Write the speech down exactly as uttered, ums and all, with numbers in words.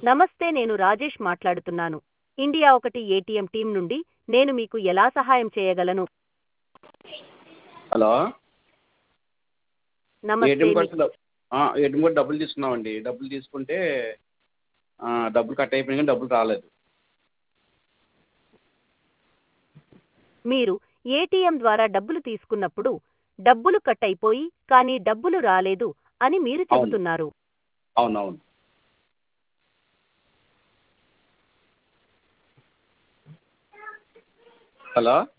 నమస్తే, నేను రాజేష్ మాట్లాడుతున్నాను. ఇండియా ఒకటి ఏటీఎం టీం నుండి. నేను మీకు ఎలా సహాయం చేయగలను? హలో నమస్తే ఏటీఎం మీ కార్డ్స్ డబ్ ఆ, ఏటీఎం కార్డ్ డబ్బులు తీసుకున్నామండి. డబ్బులు తీసుకుంటే ఆ, డబ్బులు కట్ అయిపోయినాయి కానీ డబ్బులు రాలేదు. మీరు ఏటీఎం ద్వారా డబ్బులు తీసుకున్నప్పుడు డబ్బులు కట్ అయిపోయి కానీ డబ్బులు రాలేదు అని మీరు అవును చెబుతున్నారు. అవునవును హలో